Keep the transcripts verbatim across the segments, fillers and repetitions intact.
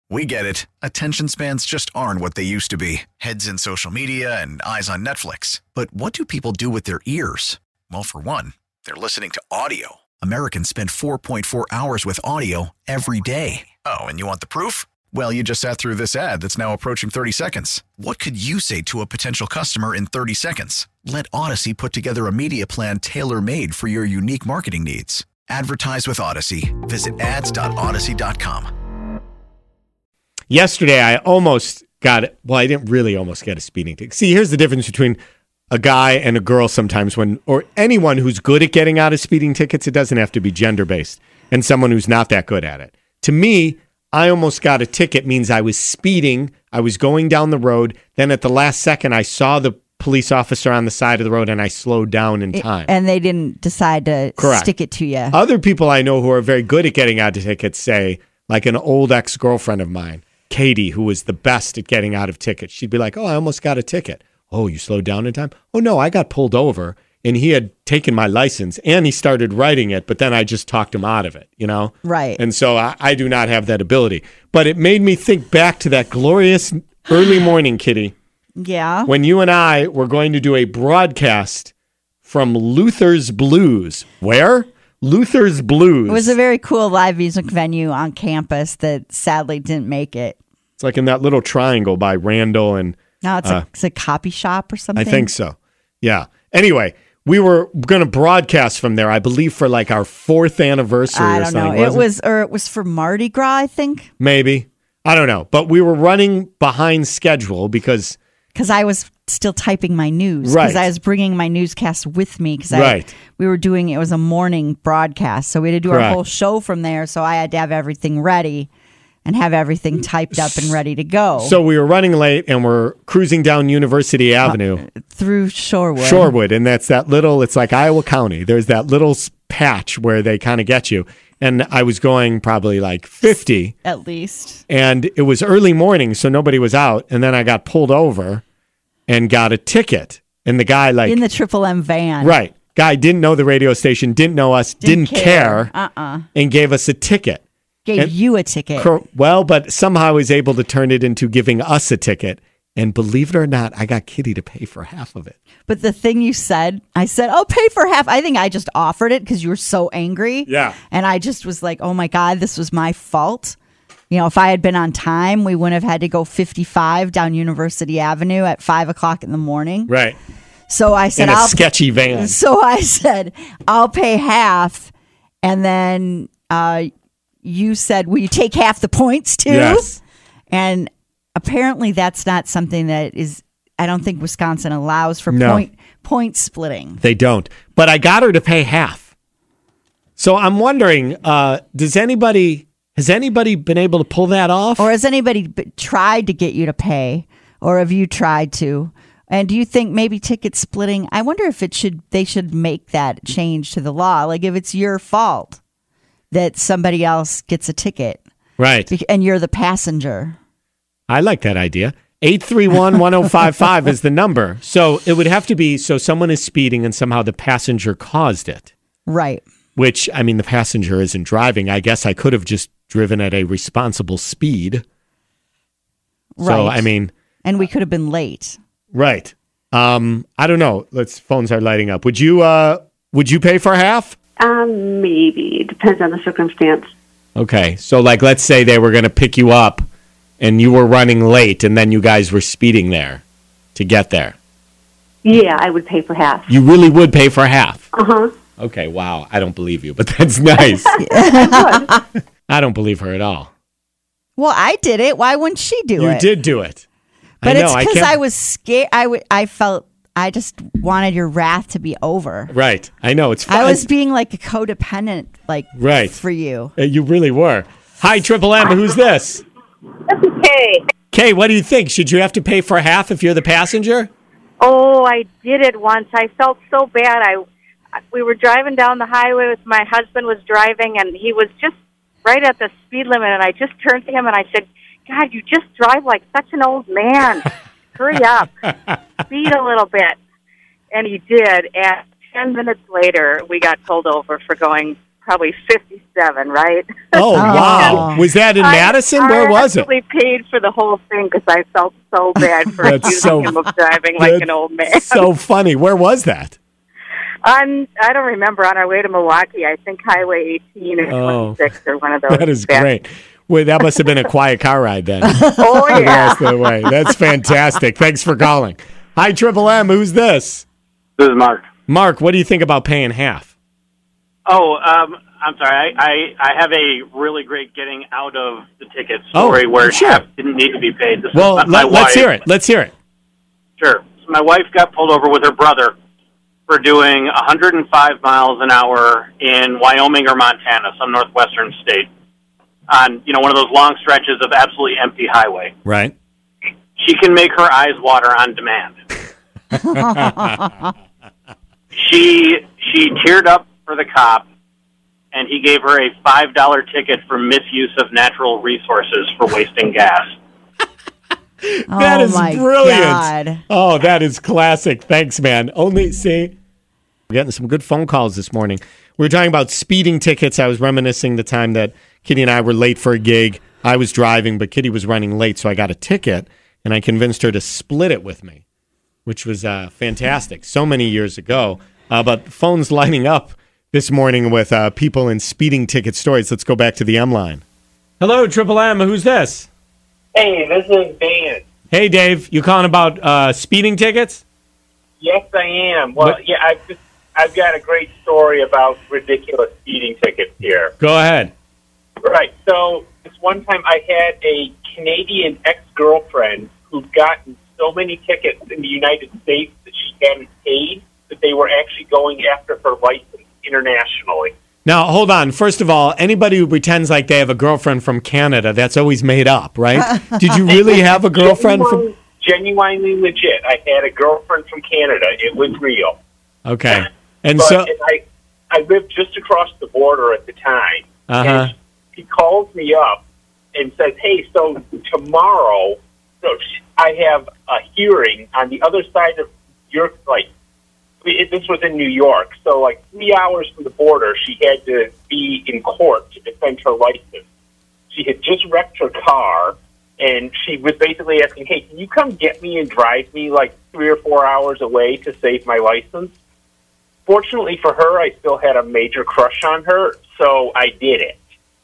We get it. Attention spans just aren't what they used to be. Heads in social media and eyes on Netflix. But what do people do with their ears? Well, for one, they're listening to audio. Americans spend four point four hours with audio every day. Oh, and you want the proof? Well, you just sat through this ad that's now approaching thirty seconds. What could you say to a potential customer in thirty seconds? Let Odyssey put together a media plan tailor-made for your unique marketing needs. Advertise with Odyssey. Visit ads dot odyssey dot com. Yesterday, I almost got it. Well, I didn't really almost get a speeding ticket. See, here's the difference between a guy and a girl sometimes when, or anyone who's good at getting out of speeding tickets. It doesn't have to be gender-based, and someone who's not that good at it. To me, I almost got a ticket means I was speeding. I was going down the road. Then at the last second, I saw the police officer on the side of the road, and I slowed down in time. And they didn't decide to Correct. stick it to you. Other people I know who are very good at getting out of tickets say, like an old ex-girlfriend of mine, Katie, who was the best at getting out of tickets. She'd be like, oh, I almost got a ticket. Oh, you slowed down in time? Oh, no, I got pulled over, and he had taken my license, and he started writing it, but then I just talked him out of it, you know? Right. And so I, I do not have that ability. But it made me think back to that glorious early morning, Kitty, Yeah. when you and I were going to do a broadcast from Luther's Blues. Where? Luther's Blues. It was a very cool live music venue on campus that sadly didn't make it. It's like in that little triangle by Randall and... No, it's, Uh, a, it's a copy shop or something. I think so. Yeah. Anyway, we were going to broadcast from there, I believe, for like our fourth anniversary I or don't know. something. It wasn't was, or it was for Mardi Gras, I think. Maybe. I don't know. But we were running behind schedule because... Because I was still typing my news. Right. Because I was bringing my newscast with me. Because Right. we were doing, it was a morning broadcast. So we had to do our Correct. whole show from there. So I had to have everything ready and have everything typed up and ready to go. So we were running late and we're cruising down University Avenue. Through Shorewood. Shorewood. And that's that little, it's like Iowa County. There's that little s- patch where they kind of get you. And I was going probably like fifty. At least. And it was early morning, so nobody was out. And then I got pulled over and got a ticket. And the guy like... In the Triple M van. Right. Guy didn't know the radio station, didn't know us, didn't, Didn't care, care. Uh-uh. and gave us a ticket. Gave And- you a ticket. Cor- Well, but somehow I was able to turn it into giving us a ticket. And believe it or not, I got Kitty to pay for half of it. But the thing you said, I said, I'll pay for half. I think I just offered it because you were so angry. Yeah. And I just was like, oh my God, this was my fault. You know, if I had been on time, we wouldn't have had to go fifty-five down University Avenue at five o'clock in the morning. Right. So I said, In a I'll sketchy van. So I said, I'll pay half. And then uh, you said, will you take half the points too? Yes. And apparently that's not something that is, I don't think Wisconsin allows for No. point point splitting. They don't. But I got her to pay half. So I'm wondering, uh, does anybody, has anybody been able to pull that off? Or has anybody b- tried to get you to pay? Or have you tried to? And do you think maybe ticket splitting, I wonder if it should, they should make that change to the law. Like if it's your fault that somebody else gets a ticket Right. bec- and you're the passenger. I like that idea. eight three one, one oh five five is the number. So it would have to be, so someone is speeding and somehow the passenger caused it. Right. Which, I mean, the passenger isn't driving. I guess I could have just driven at a responsible speed. Right. So, I mean, And we could have been late. right. Um, I don't know. Let's, phones are lighting up. Would you, uh, would you pay for half? Um, maybe. It depends on the circumstance. Okay. So, like, let's say they were going to pick you up and you were running late and then you guys were speeding there to get there. Yeah, I would pay for half. You really would pay for half? Uh-huh. Okay, wow. I don't believe you, but that's nice. I don't believe her at all. Well, I did it. Why wouldn't she do You it? did do it. But I know, it's I because can't- I, was scared. I, w- I felt, I just wanted your wrath to be over. Right. I know. It's fine. I was being like a codependent, like, Right. for you. Uh, You really were. Hi, Triple M. Who's this? This is Kay. Kay, what do you think? Should you have to pay for half if you're the passenger? Oh, I did it once. I felt so bad. I we were driving down the highway with my husband was driving, and he was just right at the speed limit. And I just turned to him and I said, "God, you just drive like such an old man. Hurry up, speed a little bit." And he did. And ten minutes later, we got pulled over for going probably fifty-seven, right? Oh, wow. Was that in I- Madison? Where was I it? actually paid for the whole thing because I felt so bad for That's accusing so- him of driving like That's an old man. So funny. Where was that? On, I don't remember, on our way to Milwaukee, I think Highway eighteen or Oh. twenty-six or one of those. That is bad- great. Well, that must have been a quiet car ride then. Oh, The yeah. rest of the way. That's fantastic. Thanks for calling. Hi, Triple M. Who's this? This is Mark. Mark, what do you think about paying half? Oh, um, I'm sorry. I, I, I have a really great getting out of the ticket Oh, story where sure. half didn't need to be paid. This Well, is my let, let's wife. hear it. Let's hear it. Sure. So my wife got pulled over with her brother for doing one hundred five miles an hour in Wyoming or Montana, some northwestern state, on you know one of those long stretches of absolutely empty highway. Right. She can make her eyes water on demand. she she teared up for the cop, and he gave her a five dollar ticket for misuse of natural resources for wasting gas. That oh is my brilliant. God. Oh, that is classic. Thanks, man. Only, see, we're getting some good phone calls this morning. We were talking about speeding tickets. I was reminiscing the time that Kitty and I were late for a gig. I was driving, but Kitty was running late, so I got a ticket, and I convinced her to split it with me, which was uh, fantastic. So many years ago. Uh, but phones lining up this morning with uh, people in speeding ticket stories. Let's go back to the M line. Hello, Triple M. Who's this? Hey, this is Dan. Hey, Dave. You calling about uh, speeding tickets? Yes, I am. Well, What- yeah, I've just I've got a great story about ridiculous speeding tickets here. Go ahead. Right. So this one time, I had a Canadian ex-girlfriend who'd gotten so many tickets in the United States that she hadn't paid that they were actually going after her license internationally. Now, hold on. First of all, anybody who pretends like they have a girlfriend from Canada, that's always made up, right? Did you really have a girlfriend from... Genuinely legit. I had a girlfriend from Canada. It was real. Okay. And But so... and I, I lived just across the border at the time. Uh-huh. And he calls me up and says, hey, so tomorrow, so I have a hearing on the other side of your, like, it, this was in New York. So, like, three hours from the border, she had to be in court to defend her license. She had just wrecked her car, and she was basically asking, hey, can you come get me and drive me, like, three or four hours away to save my license? Fortunately for her, I still had a major crush on her, so I did it.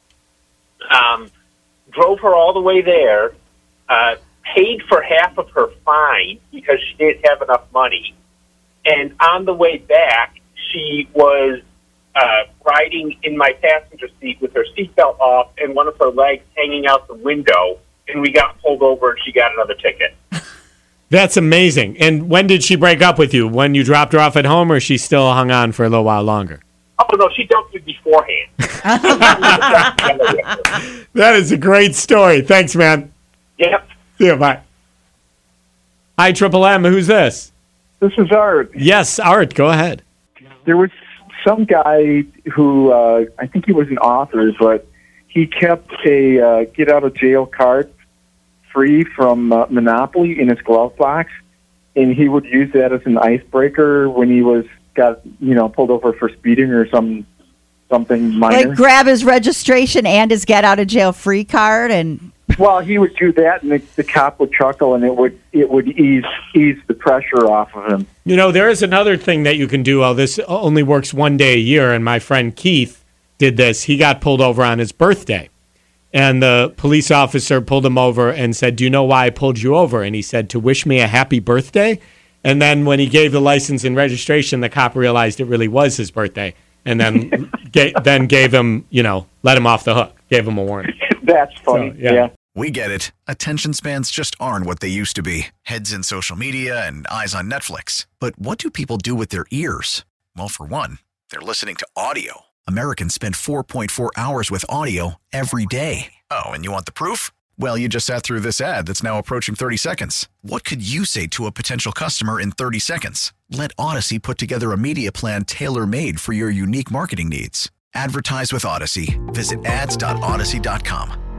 Um, drove her all the way there, uh, paid for half of her fine because she didn't have enough money. And on the way back, she was uh, riding in my passenger seat with her seatbelt off and one of her legs hanging out the window, and we got pulled over and she got another ticket. That's amazing. And when did she break up with you? When you dropped her off at home, or she still hung on for a little while longer? Oh, no, she dumped me beforehand. That is a great story. Thanks, man. Yep. See you. Bye. Hi, Triple M. Who's this? This is Art. Yes, Art. Go ahead. There was some guy who, uh, I think he was an author, but he kept a uh, get-out-of-jail card free from uh, Monopoly in his glove box, and he would use that as an icebreaker when he was got you know pulled over for speeding or some something minor. Like grab his registration and his get out of jail free card, and Well, he would do that, and the, the cop would chuckle, and it would it would ease ease the pressure off of him. You know, there is another thing that you can do. Oh, this only works one day a year, and my friend Keith did this. He got pulled over on his birthday, and the police officer pulled him over and said, "Do you know why I pulled you over?" And he said, "To wish me a happy birthday." And then when he gave the license and registration, the cop realized it really was his birthday, and then ga- then gave him, you know, let him off the hook, gave him a warning. That's funny. So, yeah. yeah. We get it. Attention spans just aren't what they used to be. Heads in social media and eyes on Netflix. But what do people do with their ears? Well, for one, they're listening to audio. Americans spend four point four hours with audio every day. Oh, and you want the proof? Well, you just sat through this ad that's now approaching thirty seconds. What could you say to a potential customer in thirty seconds? Let Odyssey put together a media plan tailor-made for your unique marketing needs. Advertise with Odyssey. Visit ads dot odyssey dot com.